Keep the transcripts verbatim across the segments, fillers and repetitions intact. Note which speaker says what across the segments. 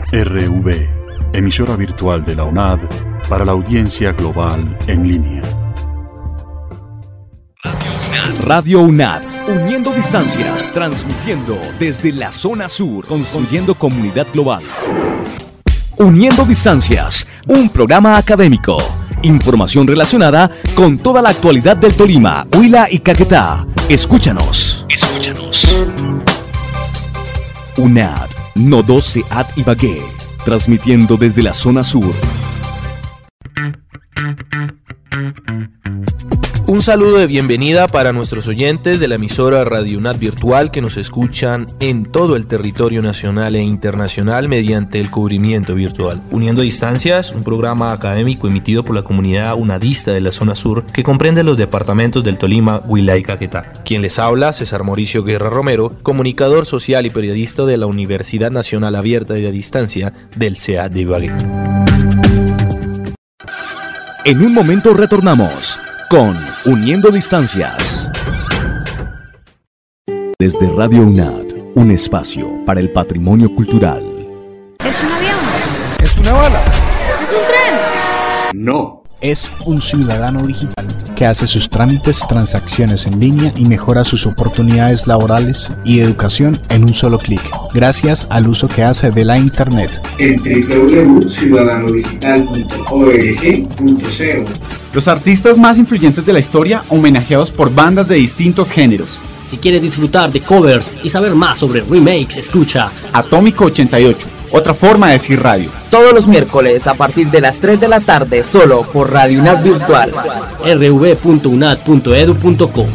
Speaker 1: R V, emisora virtual de la UNAD para la audiencia global en línea.
Speaker 2: Radio UNAD, uniendo distancias, transmitiendo desde la zona sur, construyendo comunidad global. Uniendo distancias, un programa académico. Información relacionada con toda la actualidad del Tolima, Huila y Caquetá. Escúchanos. Escúchanos. UNAD, Nodo, Seat y Ibagué, transmitiendo desde la zona sur.
Speaker 3: Un saludo de bienvenida para nuestros oyentes de la emisora Radio UNAD Virtual que nos escuchan en todo el territorio nacional e internacional mediante el cubrimiento virtual. Uniendo Distancias, un programa académico emitido por la comunidad unadista de la zona sur que comprende los departamentos del Tolima, Huila y Caquetá. Quien les habla, César Mauricio Guerra Romero, comunicador social y periodista de la Universidad Nacional Abierta y a Distancia del SEAD de Ibagué.
Speaker 2: En un momento retornamos con Uniendo Distancias. Desde Radio UNAD, un espacio para el patrimonio cultural.
Speaker 4: ¿Es un avión?
Speaker 5: ¿Es una bala?
Speaker 4: ¿Es un tren?
Speaker 5: No.
Speaker 6: Es un ciudadano digital que hace sus trámites, transacciones en línea y mejora sus oportunidades laborales y educación en un solo clic, gracias al uso que hace de la Internet.
Speaker 7: En doble u doble u doble u punto ciudadano digital punto org punto co.
Speaker 5: Los artistas más influyentes de la historia homenajeados por bandas de distintos géneros.
Speaker 8: Si quieres disfrutar de covers y saber más sobre remakes, escucha
Speaker 5: Atómico ochenta y ocho, otra forma de decir radio.
Speaker 9: Todos los miércoles a partir de las tres de la tarde, solo por Radio UNAD Virtual.
Speaker 8: r v punto unad punto e d u punto co.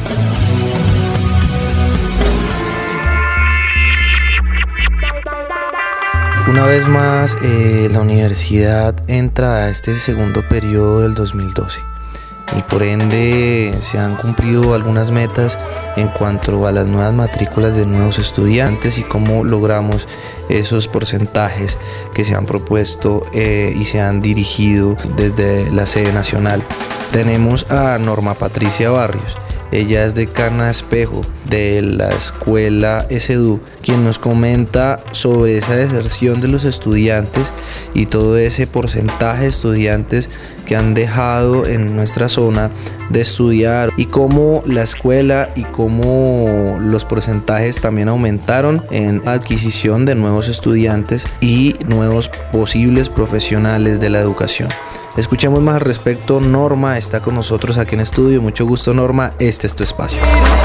Speaker 10: Una vez más, eh, la universidad entra a este segundo periodo del dos mil doce y por ende se han cumplido algunas metas en cuanto a las nuevas matrículas de nuevos estudiantes y cómo logramos esos porcentajes que se han propuesto eh, y se han dirigido desde la sede nacional. Tenemos a Norma Patricia Barrios. Ella es decana Espejo de la escuela S E D U, quien nos comenta sobre esa deserción de los estudiantes y todo ese porcentaje de estudiantes que han dejado en nuestra zona de estudiar y cómo la escuela y cómo los porcentajes también aumentaron en la adquisición de nuevos estudiantes y nuevos posibles profesionales de la educación. Escuchemos más al respecto. Norma está con nosotros aquí en estudio. Mucho gusto, Norma. Este es tu espacio.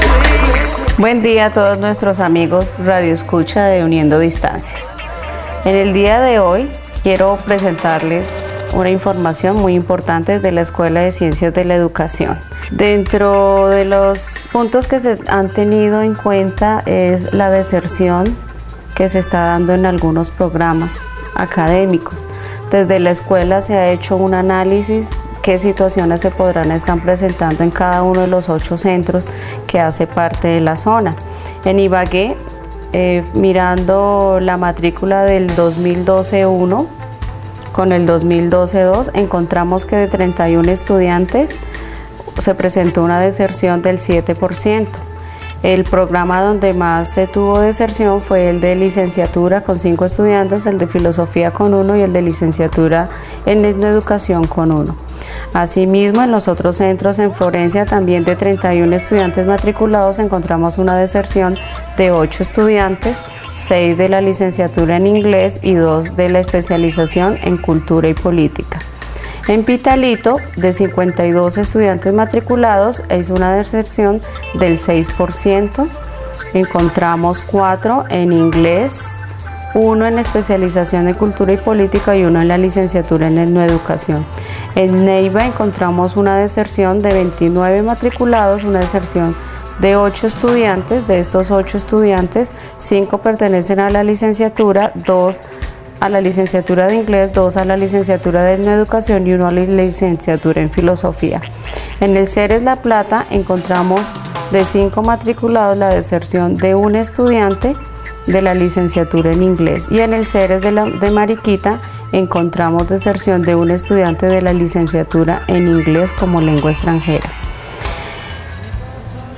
Speaker 11: Buen día a todos nuestros amigos Radio Escucha de Uniendo Distancias. En el día de hoy quiero presentarles una información muy importante de la Escuela de Ciencias de la Educación. Dentro de los puntos que se han tenido en cuenta es la deserción que se está dando en algunos programas académicos. Desde la escuela se ha hecho un análisis qué situaciones se podrán estar presentando en cada uno de los ocho centros que hace parte de la zona. En Ibagué, eh, mirando la matrícula del dos mil doce uno con el dos mil doce dos, encontramos que de treinta y uno estudiantes se presentó una deserción del siete por ciento. El programa donde más se tuvo deserción fue el de licenciatura con cinco estudiantes, el de filosofía con uno y el de licenciatura en etnoeducación con uno. Asimismo, en los otros centros en Florencia, también de treinta y uno estudiantes matriculados, encontramos una deserción de ocho estudiantes, seis de la licenciatura en inglés y dos de la especialización en cultura y política. En Pitalito, de cincuenta y dos estudiantes matriculados, es una deserción del seis por ciento. Encontramos cuatro en inglés, uno en especialización en cultura y política y uno en la licenciatura en etnoeducación. En Neiva encontramos una deserción de veintinueve matriculados, una deserción de ocho estudiantes. De estos ocho estudiantes, cinco pertenecen a la licenciatura, dos a la licenciatura de inglés, dos a la licenciatura de etnoeducación y uno a la licenciatura en filosofía. En el Ceres La Plata encontramos de cinco matriculados la deserción de un estudiante de la licenciatura en inglés, y en el Ceres de, la, de Mariquita encontramos deserción de un estudiante de la licenciatura en inglés como lengua extranjera.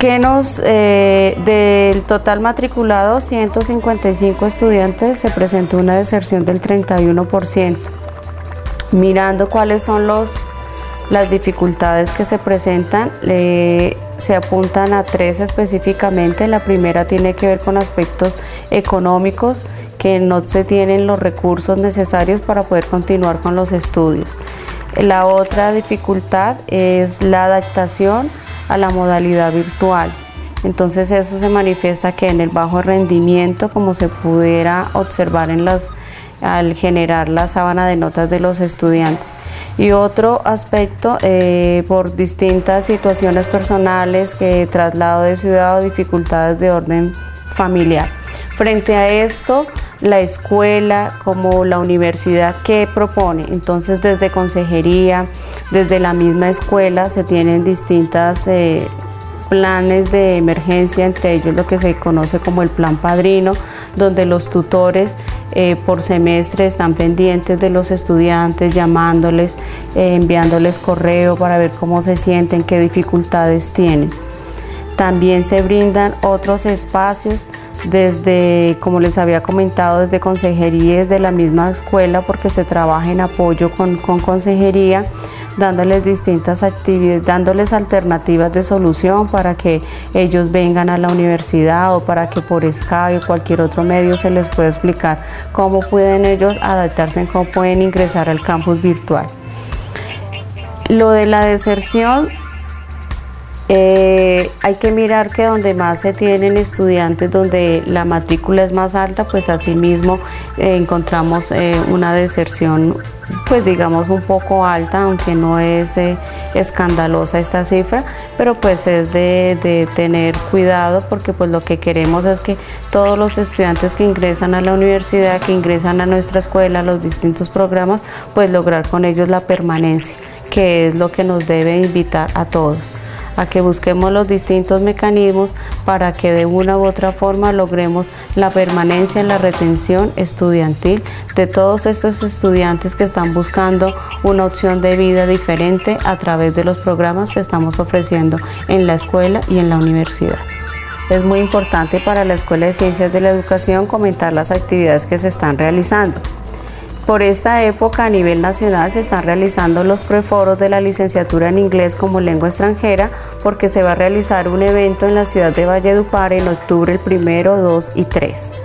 Speaker 11: que nos, eh, del total matriculado, ciento cincuenta y cinco estudiantes, se presentó una deserción del treinta y uno por ciento. Mirando cuáles son los, las dificultades que se presentan, eh, se apuntan a tres específicamente. La primera tiene que ver con aspectos económicos, que no se tienen los recursos necesarios para poder continuar con los estudios. La otra dificultad es la adaptación a la modalidad virtual. Entonces eso se manifiesta que en el bajo rendimiento, como se pudiera observar en las, al generar la sábana de notas de los estudiantes. Y otro aspecto, eh, por distintas situaciones personales, que traslado de ciudad o dificultades de orden familiar. Frente a esto, la escuela como la universidad, ¿qué propone? Entonces, desde consejería, desde la misma escuela, se tienen distintas eh, planes de emergencia, entre ellos lo que se conoce como el Plan Padrino, donde los tutores eh, por semestre están pendientes de los estudiantes, llamándoles, eh, enviándoles correo para ver cómo se sienten, qué dificultades tienen. También se brindan otros espacios desde, como les había comentado, desde consejería, desde la misma escuela, porque se trabaja en apoyo con, con consejería, dándoles distintas actividades, dándoles alternativas de solución para que ellos vengan a la universidad, o para que por Skype o cualquier otro medio se les pueda explicar cómo pueden ellos adaptarse, cómo pueden ingresar al campus virtual. Lo de la deserción, Eh, hay que mirar que donde más se tienen estudiantes, donde la matrícula es más alta, pues asimismo eh, encontramos eh, una deserción, pues digamos un poco alta, aunque no es eh, escandalosa esta cifra, pero pues es de, de tener cuidado, porque pues lo que queremos es que todos los estudiantes que ingresan a la universidad, que ingresan a nuestra escuela, a los distintos programas, pues lograr con ellos la permanencia, que es lo que nos debe invitar a todos, a que busquemos los distintos mecanismos para que de una u otra forma logremos la permanencia, la retención estudiantil de todos estos estudiantes que están buscando una opción de vida diferente a través de los programas que estamos ofreciendo en la escuela y en la universidad. Es muy importante para la Escuela de Ciencias de la Educación comentar las actividades que se están realizando. Por esta época, a nivel nacional, se están realizando los preforos de la licenciatura en inglés como lengua extranjera, porque se va a realizar un evento en la ciudad de Valledupar en octubre el primero, dos y tres.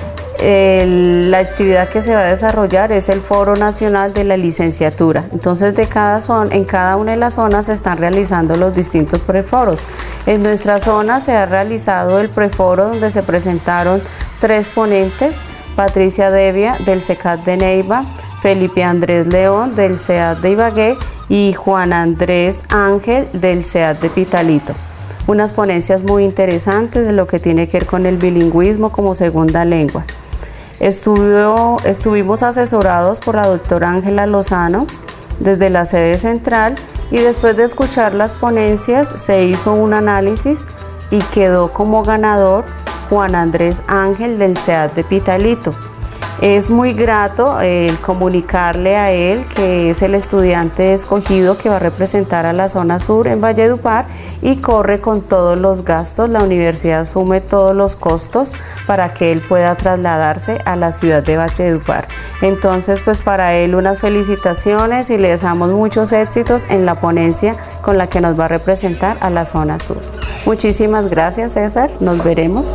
Speaker 11: El, la actividad que se va a desarrollar es el Foro Nacional de la Licenciatura. Entonces, de cada zona, en cada una de las zonas se están realizando los distintos preforos. En nuestra zona se ha realizado el preforo, donde se presentaron tres ponentes: Patricia Devia del C E C A T de Neiva, Felipe Andrés León del C E A T de Ibagué y Juan Andrés Ángel del C E A T de Pitalito. Unas ponencias muy interesantes de lo que tiene que ver con el bilingüismo como segunda lengua. Estuvo, estuvimos asesorados por la doctora Ángela Lozano desde la sede central, y después de escuchar las ponencias se hizo un análisis y quedó como ganador Juan Andrés Ángel del C E A T de Pitalito. Es muy grato el comunicarle a él que es el estudiante escogido que va a representar a la zona sur en Valledupar, y corre con todos los gastos. La universidad asume todos los costos para que él pueda trasladarse a la ciudad de Valledupar. Entonces, pues para él unas felicitaciones y le deseamos muchos éxitos en la ponencia con la que nos va a representar a la zona sur. Muchísimas gracias, César. Nos veremos.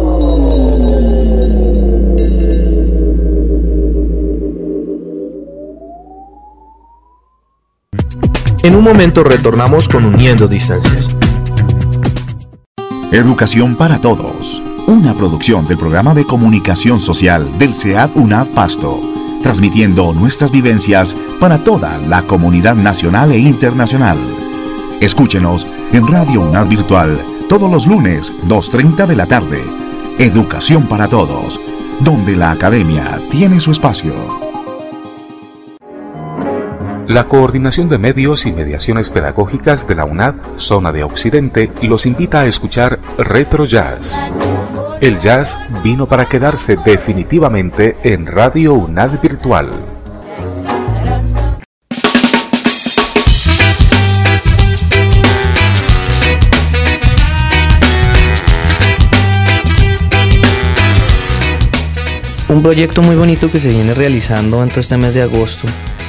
Speaker 3: En un momento retornamos con Uniendo Distancias.
Speaker 1: Educación para Todos, una producción del programa de comunicación social del C E A T UNAD Pasto, transmitiendo nuestras vivencias para toda la comunidad nacional e internacional. Escúchenos en Radio UNAD Virtual todos los lunes, dos treinta de la tarde. Educación para Todos, donde la academia tiene su espacio.
Speaker 12: La Coordinación de Medios y Mediaciones Pedagógicas de la UNAD, Zona de Occidente, los invita a escuchar Retro Jazz. El jazz vino para quedarse definitivamente en Radio UNAD Virtual.
Speaker 10: Un proyecto muy bonito que se viene realizando en todo este mes de agosto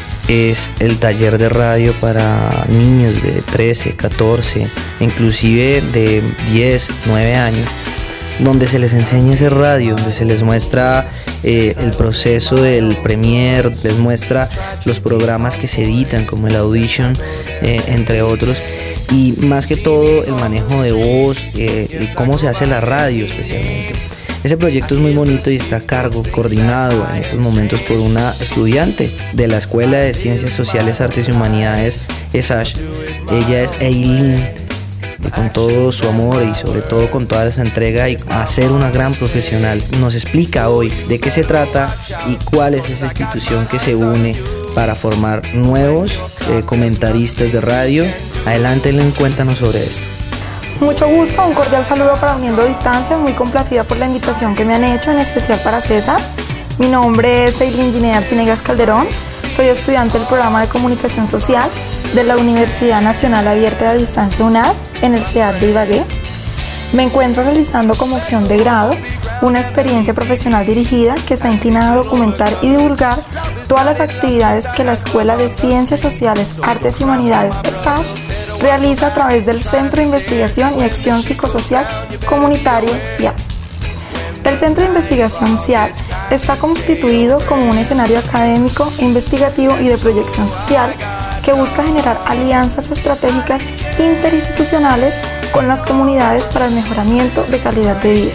Speaker 10: es el taller de radio para niños de trece, catorce, inclusive de diez, nueve años, donde se les enseña ese radio, donde se les muestra eh, el proceso del Premiere, les muestra los programas que se editan como el Audition, eh, entre otros, y más que todo el manejo de voz eh, y cómo se hace la radio especialmente. Ese proyecto es muy bonito y está a cargo, coordinado en estos momentos por una estudiante de la Escuela de Ciencias Sociales, Artes y Humanidades, ESASH. Ella es Eileen, y con todo su amor y sobre todo con toda esa entrega y a ser una gran profesional, nos explica hoy de qué se trata y cuál es esa institución que se une para formar nuevos eh, comentaristas de radio. Adelante, Eileen, cuéntanos sobre esto.
Speaker 13: Mucho gusto, un cordial saludo para Uniendo Distancias, muy complacida por la invitación que me han hecho, en especial para César. Mi nombre es Eileen Ginea Arciniegas Calderón, soy estudiante del programa de Comunicación Social de la Universidad Nacional Abierta de Distancia UNAD en el C E A D de Ibagué. Me encuentro realizando como opción de grado una experiencia profesional dirigida que está inclinada a documentar y divulgar todas las actividades que la Escuela de Ciencias Sociales, Artes y Humanidades ESASH realiza a través del Centro de Investigación y Acción Psicosocial Comunitario C I A P. El Centro de Investigación C I A P está constituido como un escenario académico, investigativo y de proyección social que busca generar alianzas estratégicas interinstitucionales con las comunidades para el mejoramiento de calidad de vida.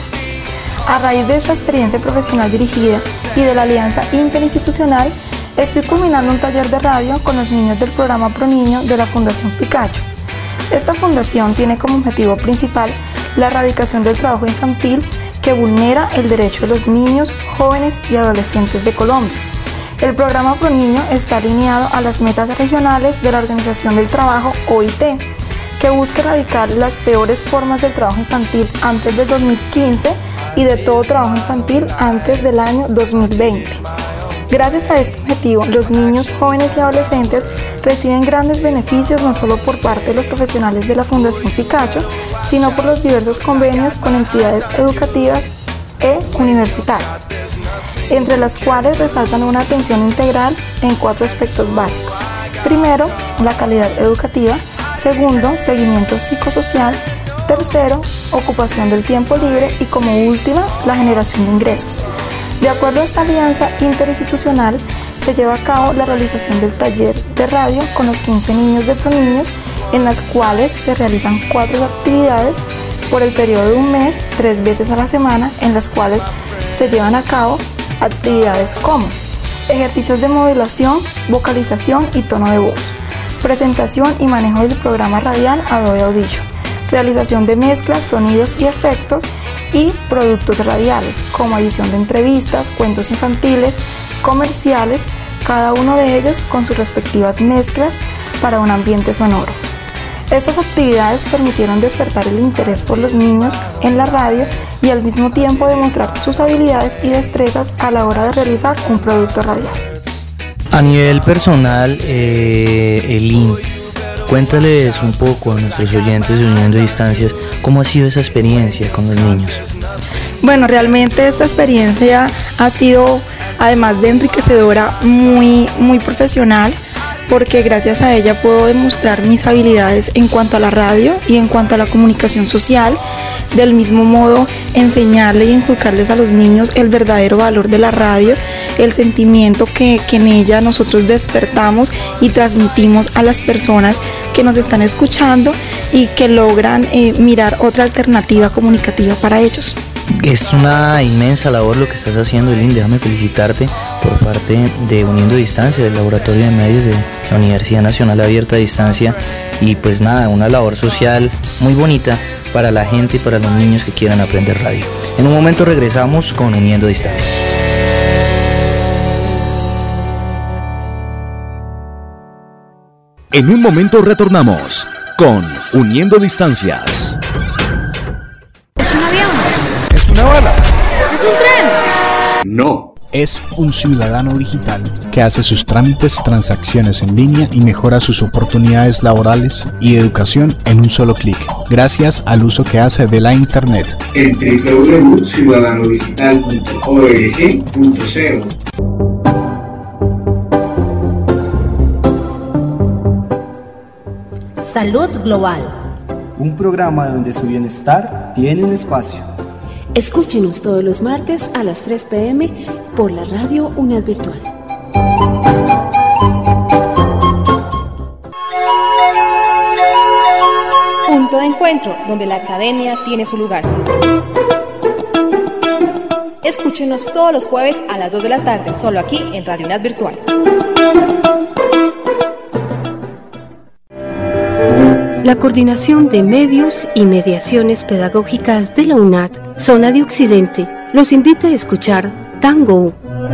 Speaker 13: A raíz de esta experiencia profesional dirigida y de la alianza interinstitucional, estoy culminando un taller de radio con los niños del programa ProNiño de la Fundación Picacho. Esta fundación tiene como objetivo principal la erradicación del trabajo infantil que vulnera el derecho de los niños, jóvenes y adolescentes de Colombia. El programa ProNiño está alineado a las metas regionales de la Organización del Trabajo, O I T, que busca erradicar las peores formas del trabajo infantil antes del dos mil quince y de todo trabajo infantil antes del año dos mil veinte. Gracias a este objetivo, los niños, jóvenes y adolescentes reciben grandes beneficios no solo por parte de los profesionales de la Fundación Picacho, sino por los diversos convenios con entidades educativas e universitarias, entre las cuales resaltan una atención integral en cuatro aspectos básicos. Primero, la calidad educativa. Segundo, seguimiento psicosocial. Tercero, ocupación del tiempo libre. Y como última, la generación de ingresos. De acuerdo a esta alianza interinstitucional, se lleva a cabo la realización del taller de radio con los quince niños de ProNiños, en las cuales se realizan cuatro actividades por el periodo de un mes, tres veces a la semana, en las cuales se llevan a cabo actividades como ejercicios de modulación, vocalización y tono de voz, presentación y manejo del programa radial Adobe Audition, realización de mezclas, sonidos y efectos y productos radiales, como edición de entrevistas, cuentos infantiles, comerciales, cada uno de ellos con sus respectivas mezclas para un ambiente sonoro. Estas actividades permitieron despertar el interés por los niños en la radio y al mismo tiempo demostrar sus habilidades y destrezas a la hora de realizar un producto radial.
Speaker 10: A nivel personal, eh, Eileen, cuéntales un poco a nuestros oyentes de Uniendo Distancias cómo ha sido esa experiencia con los niños.
Speaker 13: Bueno, realmente esta experiencia ha sido, además de enriquecedora, muy, muy profesional, porque gracias a ella puedo demostrar mis habilidades en cuanto a la radio y en cuanto a la comunicación social. Del mismo modo, enseñarle y inculcarles a los niños el verdadero valor de la radio, el sentimiento que, que en ella nosotros despertamos y transmitimos a las personas que nos están escuchando y que logran eh, mirar otra alternativa comunicativa para ellos.
Speaker 10: Es una inmensa labor lo que estás haciendo, Eileen. Déjame felicitarte por parte de Uniendo Distancia, del Laboratorio de Medios de la Universidad Nacional Abierta a Distancia. Y pues nada, una labor social muy bonita para la gente y para los niños que quieran aprender radio. En un momento regresamos con Uniendo Distancias.
Speaker 2: En un momento retornamos con Uniendo Distancias.
Speaker 4: ¿Es un avión?
Speaker 5: ¿Es una bala?
Speaker 4: ¿Es un tren?
Speaker 7: No.
Speaker 6: Es un ciudadano digital que hace sus trámites, transacciones en línea y mejora sus oportunidades laborales y educación en un solo clic, gracias al uso que hace de la Internet.
Speaker 7: En doble u doble u doble u punto ciudadano digital punto org punto co.
Speaker 14: Salud Global.
Speaker 15: Un programa donde su bienestar tiene un espacio.
Speaker 16: Escúchenos todos los martes a las tres pe eme por la radio UNAD Virtual.
Speaker 17: Punto de encuentro, donde la academia tiene su lugar. Escúchenos todos los jueves a las dos de la tarde, solo aquí en Radio UNAD Virtual.
Speaker 18: La Coordinación de Medios y Mediaciones Pedagógicas de la UNAD, Zona de Occidente, los invita a escuchar Tango.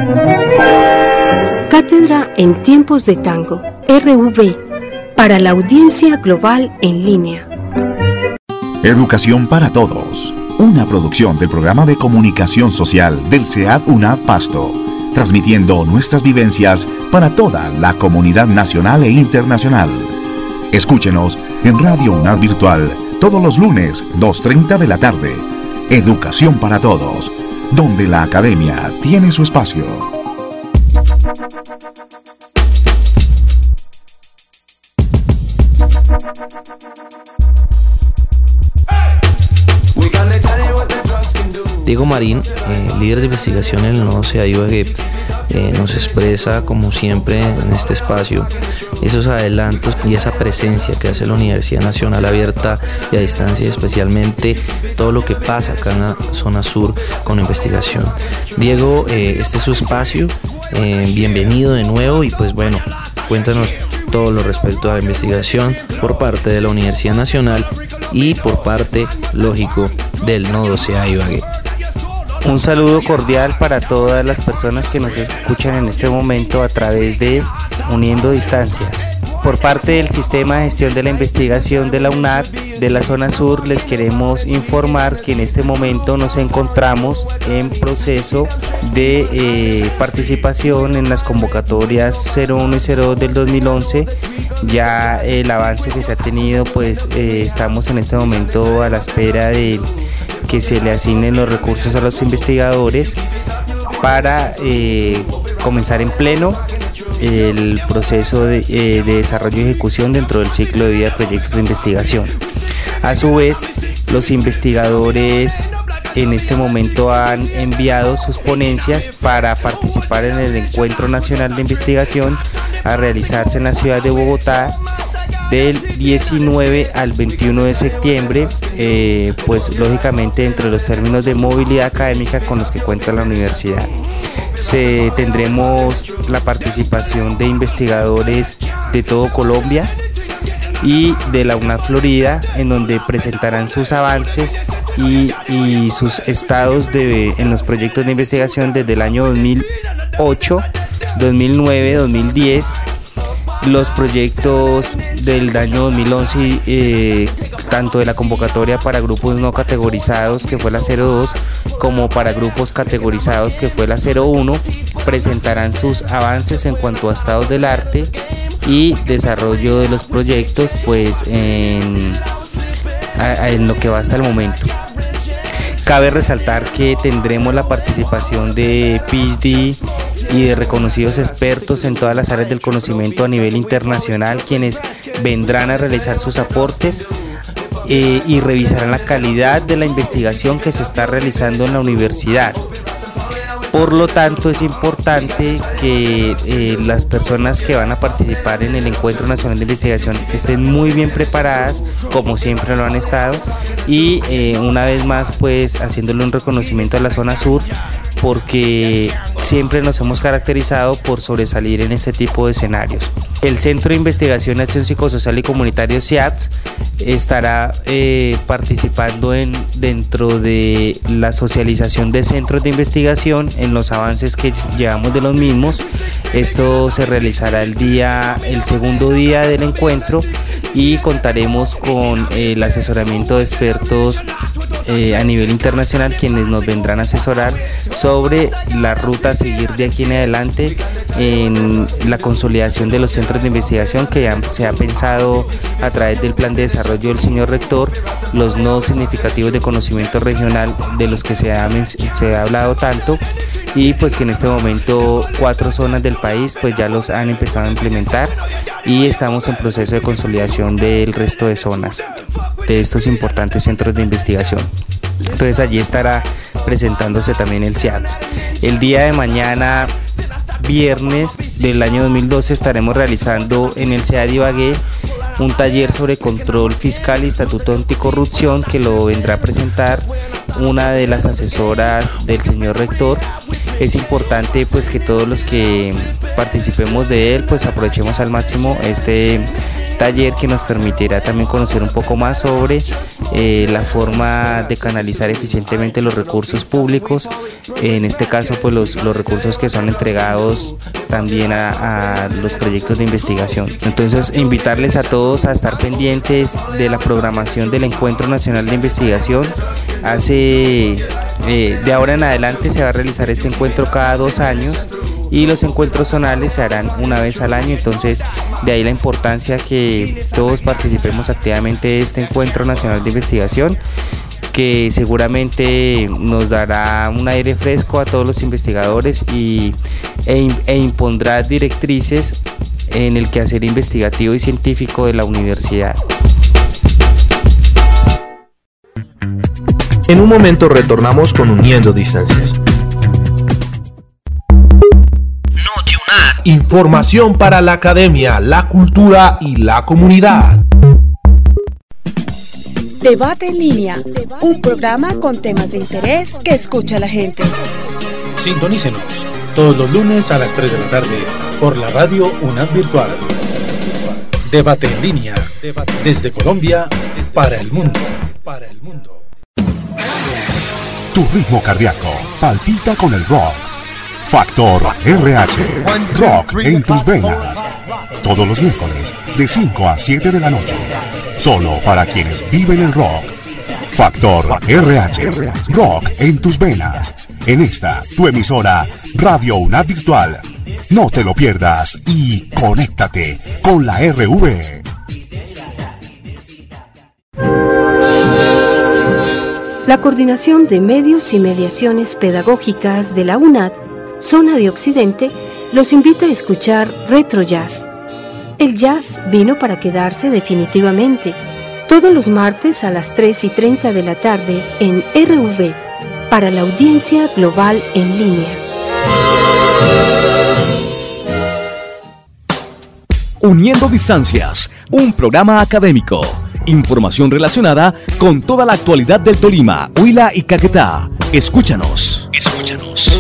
Speaker 18: Cátedra en Tiempos de Tango, erre u ve, para la audiencia global en línea.
Speaker 1: Educación para Todos, una producción del Programa de Comunicación Social del SEAD UNAD Pasto, transmitiendo nuestras vivencias para toda la comunidad nacional e internacional. Escúchenos en Radio UNAD Virtual todos los lunes, dos y treinta de la tarde. Educación para Todos, donde la academia tiene su espacio.
Speaker 10: Diego Marín, eh, líder de investigación en el Nodo SEA Ibagué, eh, nos expresa, como siempre en este espacio, esos adelantos y esa presencia que hace la Universidad Nacional Abierta y a Distancia, especialmente todo lo que pasa acá en la zona sur con la investigación. Diego, eh, este es su espacio, eh, bienvenido de nuevo y pues bueno, cuéntanos todo lo respecto a la investigación por parte de la Universidad Nacional y por parte, lógico, del Nodo SEA Ibagué.
Speaker 19: Un saludo cordial para todas las personas que nos escuchan en este momento a través de Uniendo Distancias. Por parte del Sistema de Gestión de la Investigación de la UNAD de la zona sur, les queremos informar que en este momento nos encontramos en proceso de eh, participación en las convocatorias cero uno y cero dos del dos mil once. Ya el avance que se ha tenido, pues eh, estamos en este momento a la espera de que se le asignen los recursos a los investigadores para eh, comenzar en pleno el proceso de, eh, de desarrollo y ejecución dentro del ciclo de vida de proyectos de investigación. A su vez, los investigadores en este momento han enviado sus ponencias para participar en el Encuentro Nacional de Investigación a realizarse en la ciudad de Bogotá del diecinueve al veintiuno de septiembre, eh, pues lógicamente dentro de los términos de movilidad académica con los que cuenta la universidad. Se, tendremos la participación de investigadores de todo Colombia y de la UNAD Florida, en donde presentarán sus avances y, y sus estados de, en los proyectos de investigación desde el año dos mil ocho, dos mil nueve, dos mil diez, los proyectos del año dos mil once, eh, tanto de la convocatoria para grupos no categorizados, que fue la cero dos, como para grupos categorizados, que fue la cero uno, presentarán sus avances en cuanto a estados del arte y desarrollo de los proyectos, pues en, a, en lo que va hasta el momento. Cabe resaltar que tendremos la participación de PhD y de reconocidos expertos en todas las áreas del conocimiento a nivel internacional, quienes vendrán a realizar sus aportes eh, y revisarán la calidad de la investigación que se está realizando en la universidad. Por lo tanto, es importante que eh, las personas que van a participar en el Encuentro Nacional de Investigación estén muy bien preparadas, como siempre lo han estado, y eh, una vez más, pues, haciéndole un reconocimiento a la zona sur, porque siempre nos hemos caracterizado por sobresalir en este tipo de escenarios. El Centro de Investigación, Acción Psicosocial y Comunitario CIAPS estará eh, participando en, dentro de la socialización de centros de investigación en los avances que llevamos de los mismos. Esto se realizará el día, el segundo día del encuentro, y contaremos con el asesoramiento de expertos eh, a nivel internacional, quienes nos vendrán a asesorar sobre la ruta a seguir de aquí en adelante en la consolidación de los centros de investigación que ya se ha pensado a través del plan de desarrollo del señor rector, los nodos significativos de conocimiento regional de los que se ha, se ha hablado tanto, y pues que en este momento cuatro zonas del país pues ya los han empezado a implementar y estamos en proceso de consolidación del resto de zonas de estos importantes centros de investigación. Entonces allí estará presentándose también el C I A T. El día de mañana, viernes del año dos mil doce, estaremos realizando en el C E A D Ibagué un taller sobre control fiscal y estatuto anticorrupción que lo vendrá a presentar una de las asesoras del señor rector. Es importante pues que todos los que participemos de él pues aprovechemos al máximo este taller, que nos permitirá también conocer un poco más sobre eh, la forma de canalizar eficientemente los recursos públicos, en este caso pues los, los recursos que son entregados también a, a los proyectos de investigación. Entonces invitarles a todos a estar pendientes de la programación del Encuentro Nacional de Investigación. Hace eh, de ahora en adelante se va a realizar este encuentro cada dos años y los encuentros zonales se harán una vez al año, entonces de ahí la importancia que todos participemos activamente de este Encuentro Nacional de Investigación, que seguramente nos dará un aire fresco a todos los investigadores y, e, e impondrá directrices en el quehacer investigativo y científico de la universidad.
Speaker 3: En un momento retornamos con Uniendo Distancias.
Speaker 14: Información para la academia, la cultura y la comunidad.
Speaker 16: Debate en línea, un programa con temas de interés que escucha la gente.
Speaker 20: Sintonícenos todos los lunes a las tres de la tarde por la radio UNAD Virtual. Debate en línea, desde Colombia para el mundo.
Speaker 1: Tu ritmo cardíaco palpita con el rock. Factor R H, rock en tus venas. Todos los miércoles, de cinco a siete de la noche. Solo para quienes viven el rock. Factor R H, rock en tus venas. En esta, tu emisora, Radio UNAD Virtual. No te lo pierdas y conéctate con la R V.
Speaker 18: La Coordinación de Medios y Mediaciones Pedagógicas de la UNAD, Zona de Occidente, los invita a escuchar Retro Jazz. El jazz vino para quedarse definitivamente, todos los martes a las tres y treinta de la tarde en R V, para la audiencia global en línea.
Speaker 2: Uniendo Distancias, un programa académico. Información relacionada con toda la actualidad del Tolima, Huila y Caquetá. Escúchanos. Escúchanos.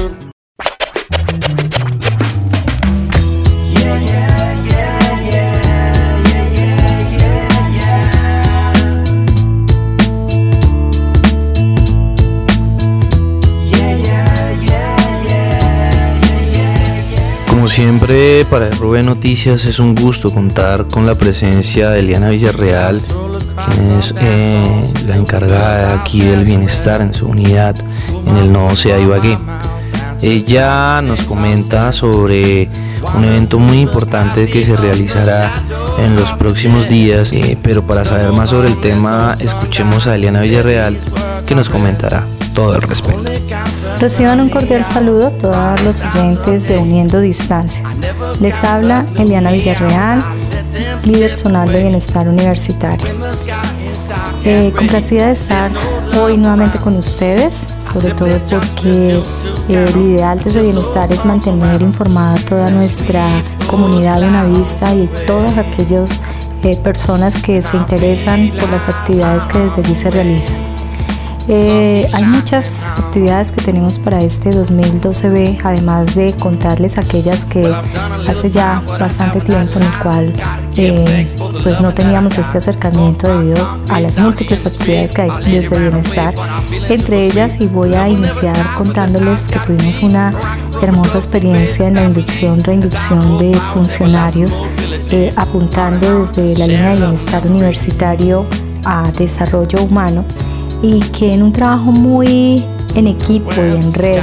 Speaker 10: Como siempre, para R V Noticias es un gusto contar con la presencia de Eliana Villarreal, quien es eh, la encargada aquí del bienestar en su unidad en el nodo C E A D Ibagué. Ella nos comenta sobre un evento muy importante que se realizará en los próximos días, eh, pero para saber más sobre el tema, escuchemos a Eliana Villarreal, que nos comentará todo al respecto.
Speaker 21: Reciban un cordial saludo a todos los oyentes de Uniendo Distancia. Les habla Eliana Villarreal, líder zonal de bienestar universitario. Eh, complacida de estar hoy nuevamente con ustedes, sobre todo porque eh, el ideal desde bienestar es mantener informada a toda nuestra comunidad unavista y todas aquellas eh, personas que se interesan por las actividades que desde allí se realizan. Eh, hay muchas actividades que tenemos para este dos mil doce B, además de contarles aquellas que hace ya bastante tiempo en el cual eh, pues no teníamos este acercamiento debido a las múltiples actividades que hay desde bienestar. Entre ellas, y voy a iniciar contándoles que tuvimos una hermosa experiencia en la inducción, reinducción de funcionarios, eh, apuntando desde la línea de bienestar universitario a desarrollo humano. y que en un trabajo muy en equipo y en red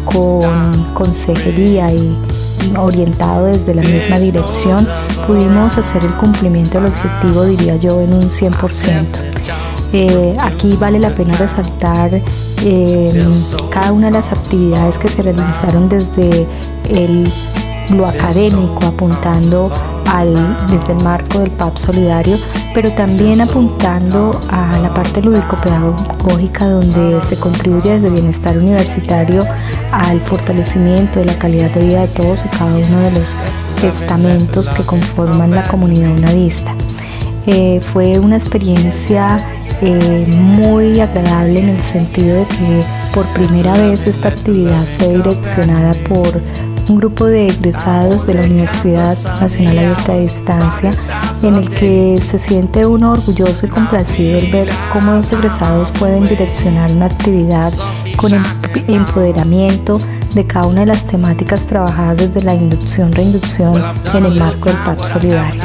Speaker 21: con consejería y orientado desde la misma dirección, pudimos hacer el cumplimiento del objetivo, diría yo, en un cien por ciento. Eh, aquí vale la pena resaltar eh, cada una de las actividades que se realizaron desde el, lo académico, apuntando al, desde el marco del P A P solidario, pero también apuntando a la parte lúdico-pedagógica, donde se contribuye desde el bienestar universitario al fortalecimiento de la calidad de vida de todos y cada uno de los estamentos que conforman la comunidad unadista. Eh, fue una experiencia eh, muy agradable en el sentido de que por primera vez esta actividad fue direccionada por un grupo de egresados de la Universidad Nacional Abierta de Distancia, en el que se siente uno orgulloso y complacido al ver cómo los egresados pueden direccionar una actividad con empoderamiento de cada una de las temáticas trabajadas desde la inducción-reinducción en el marco del P A P solidario.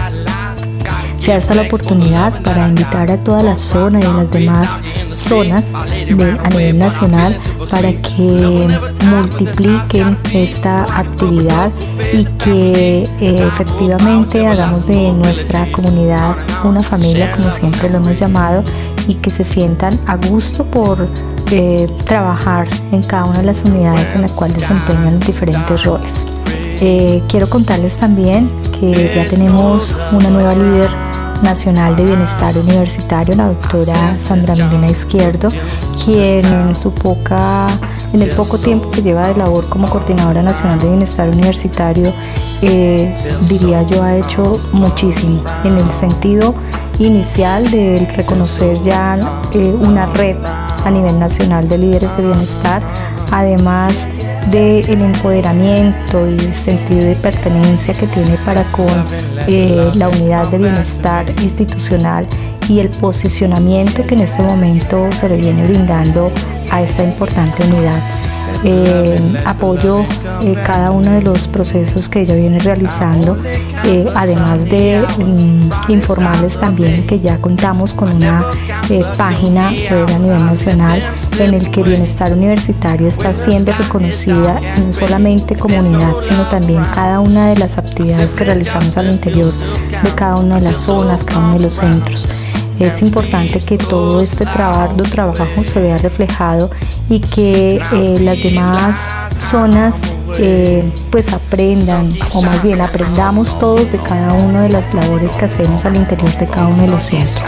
Speaker 21: Se da esta la oportunidad para invitar a toda la zona y a las demás zonas de, a nivel nacional para que multipliquen esta actividad y que eh, efectivamente hagamos de nuestra comunidad una familia, como siempre lo hemos llamado, y que se sientan a gusto por eh, trabajar en cada una de las unidades en las cuales desempeñan diferentes roles. Eh, quiero contarles también que ya tenemos una nueva líder nacional de bienestar universitario, la doctora Sandra Milena Izquierdo, quien en su poca, en el poco tiempo que lleva de labor como coordinadora nacional de bienestar universitario, eh, diría yo, ha hecho muchísimo en el sentido inicial de reconocer ya eh, una red a nivel nacional de líderes de bienestar, además del empoderamiento y sentido de pertenencia que tiene para con eh, la unidad de bienestar institucional y el posicionamiento que en este momento se le viene brindando a esta importante unidad. Eh, apoyo eh, cada uno de los procesos que ella viene realizando, eh, además de um, informarles también que ya contamos con una eh, página web a nivel nacional en el que Bienestar Universitario está siendo reconocida no solamente como unidad, sino también cada una de las actividades que realizamos al interior de cada una de las zonas, cada uno de los centros. Es importante que todo este trabajo, trabajo se vea reflejado y que eh, las demás zonas eh, pues aprendan, o más bien aprendamos todos de cada una de las labores que hacemos al interior de cada uno de los centros.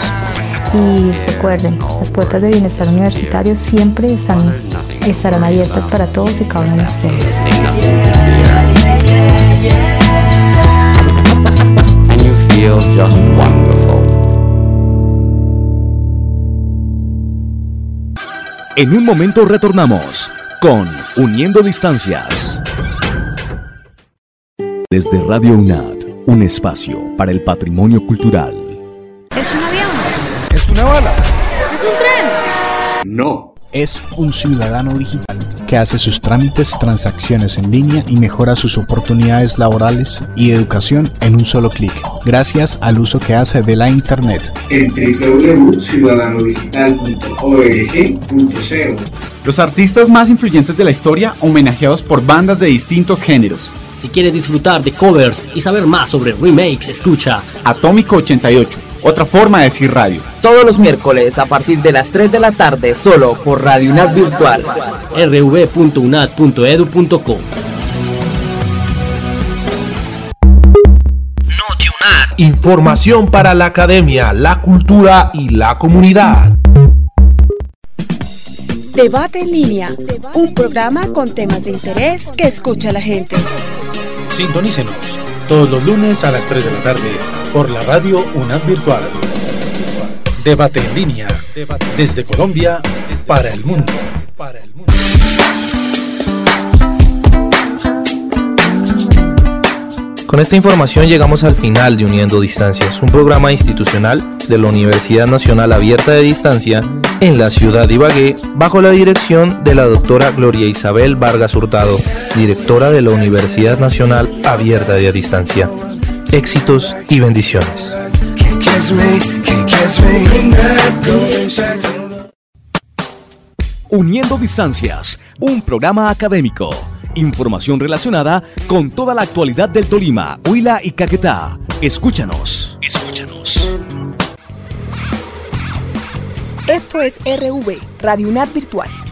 Speaker 21: Y recuerden, las puertas de Bienestar Universitario siempre están, estarán abiertas para todos y cada uno de ustedes.
Speaker 9: And you feel just wonderful.
Speaker 2: En un momento retornamos con Uniendo Distancias. Desde Radio UNAD, un espacio para el patrimonio cultural.
Speaker 4: ¿Es un avión?
Speaker 14: ¿Es una bala?
Speaker 4: ¿Es un tren?
Speaker 7: No.
Speaker 6: Es un ciudadano digital que hace sus trámites, transacciones en línea y mejora sus oportunidades laborales y educación en un solo clic, gracias al uso que hace de la Internet.
Speaker 7: En doble u doble u doble u punto ciudadano digital punto org punto co.
Speaker 5: Los artistas más influyentes de la historia, homenajeados por bandas de distintos géneros.
Speaker 8: Si quieres disfrutar de covers y saber más sobre remakes, escucha
Speaker 5: Atómico ochenta y ocho, otra forma de decir radio.
Speaker 22: Todos los miércoles a partir de las tres de la tarde, solo por Radio UNAD Virtual.
Speaker 8: r v punto unad punto e d u punto co.
Speaker 14: Información para la academia, la cultura y la comunidad.
Speaker 16: Debate en línea, un programa con temas de interés que escucha la gente.
Speaker 20: Sintonícenos todos los lunes a las tres de la tarde por la radio UNAD Virtual. Debate en línea, desde Colombia para el mundo.
Speaker 3: Con esta información llegamos al final de Uniendo Distancias, un programa institucional de la Universidad Nacional Abierta de Distancia en la ciudad de Ibagué, bajo la dirección de la doctora Gloria Isabel Vargas Hurtado, directora de la Universidad Nacional Abierta de Distancia. Éxitos y bendiciones.
Speaker 2: Uniendo Distancias, un programa académico. Información relacionada con toda la actualidad del Tolima, Huila y Caquetá. Escúchanos. Escúchanos.
Speaker 11: Esto es R V, Radio UNAD Virtual.